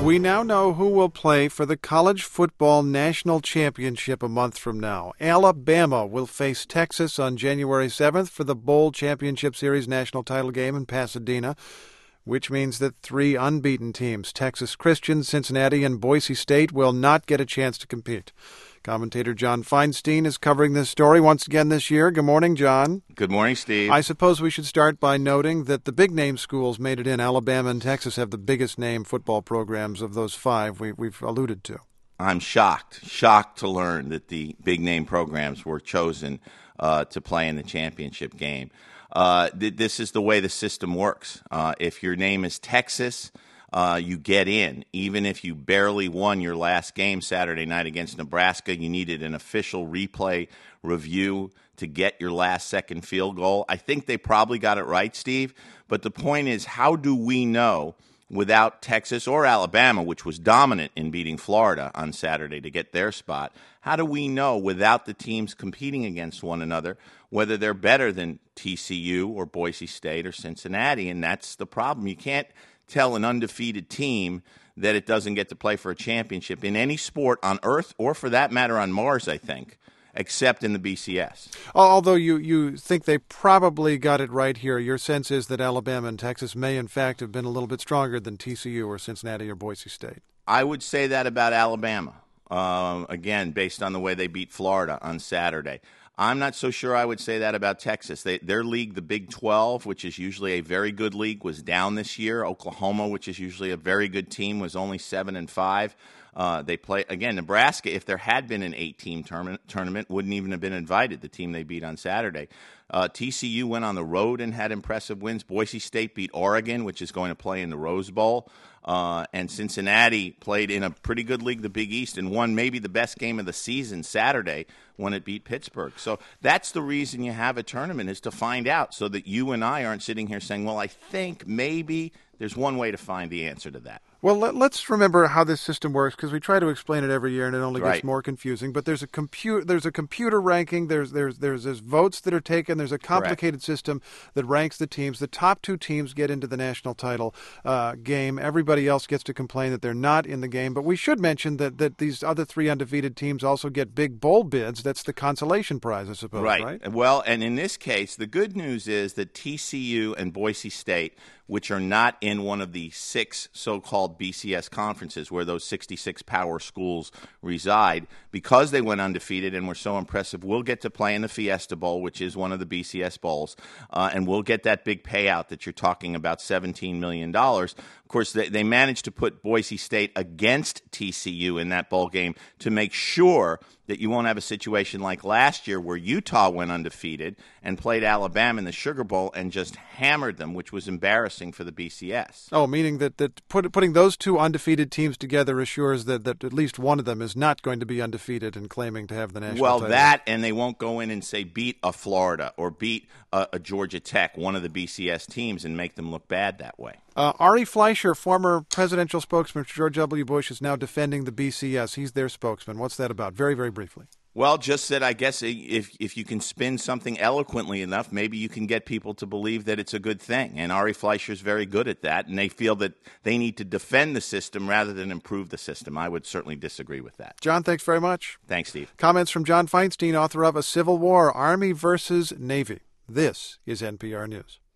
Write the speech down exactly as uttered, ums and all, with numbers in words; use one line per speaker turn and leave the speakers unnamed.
We now know who will play for the College Football National Championship a month from now. Alabama will face Texas on January seventh for the Bowl Championship Series national title game in Pasadena, which means that three unbeaten teams, Texas Christian, Cincinnati, and Boise State, will not get a chance to compete. Commentator John Feinstein is covering this story once again this year. Good morning, John.
Good morning, Steve.
I suppose we should start by noting that the big-name schools made it in. Alabama and Texas have the biggest-name football programs of those five we, we've alluded to.
I'm shocked, shocked to learn that the big-name programs were chosen uh, to play in the championship game. Uh, th- this is the way the system works. Uh, if your name is Texas, Uh, you get in. Even if you barely won your last game Saturday night against Nebraska, you needed an official replay review to get your last second field goal. I think they probably got it right, Steve. But the point is, how do we know without Texas or Alabama, which was dominant in beating Florida on Saturday to get their spot, how do we know without the teams competing against one another whether they're better than T C U or Boise State or Cincinnati? And that's the problem. You can't tell an undefeated team that it doesn't get to play for a championship in any sport on Earth or, for that matter, on Mars, I think, except in the B C S.
Although you, you think they probably got it right here, your sense is that Alabama and Texas may, in fact, have been a little bit stronger than T C U or Cincinnati or Boise State.
I would say that about Alabama, um, again, based on the way they beat Florida on Saturday. I'm not so sure I would say that about Texas. They, their league, the Big twelve, which is usually a very good league, was down this year. Oklahoma, which is usually a very good team, was only seven and five. Uh, they play again. Nebraska, if there had been an eight-team tournament, tournament, wouldn't even have been invited. The team they beat on Saturday. Uh, T C U went on the road and had impressive wins. Boise State beat Oregon, which is going to play in the Rose Bowl. Uh, and Cincinnati played in a pretty good league, the Big East, and won maybe the best game of the season Saturday when it beat Pittsburgh. So that's the reason you have a tournament, is to find out, so that you and I aren't sitting here saying, well, I think maybe. There's one way to find the answer to that.
Well, let, let's remember how this system works, because we try to explain it every year, and it only
right.
gets more confusing. But there's a computer, there's a computer ranking. There's there's there's, there's votes that are taken. There's a complicated
Correct.
system that ranks the teams. The top two teams get into the national title uh, game. Everybody else gets to complain that they're not in the game. But we should mention that that these other three undefeated teams also get big bowl bids. That's the consolation prize, I suppose.
Right.
right?
Well, and in this case, the good news is that T C U and Boise State, which are not in one of the six so-called B C S conferences where those sixty-six power schools reside, because they went undefeated and were so impressive, we'll get to play in the Fiesta Bowl, which is one of the B C S bowls, uh, and we'll get that big payout that you're talking about, seventeen million dollars. Of course, they, they managed to put Boise State against T C U in that bowl game to make sure that you won't have a situation like last year where Utah went undefeated and played Alabama in the Sugar Bowl and just hammered them, which was embarrassing for the B C S.
Oh, meaning that, that put, putting those two undefeated teams together assures that, that at least one of them is not going to be undefeated and claiming to have the national
well,
title.
Well, that, and they won't go in and say beat a Florida or beat a, a Georgia Tech, one of the B C S teams, and make them look bad that way.
Uh, Ari Fleischer, former presidential spokesman for George W. Bush, is now defending the B C S. He's their spokesman. What's that about? Very, very briefly.
Well, just that I guess if if you can spin something eloquently enough, maybe you can get people to believe that it's a good thing. And Ari Fleischer's very good at that, and they feel that they need to defend the system rather than improve the system. I would certainly disagree with that.
John, thanks very much.
Thanks, Steve.
Comments from John Feinstein, author of A Civil War, Army versus Navy. This is N P R News.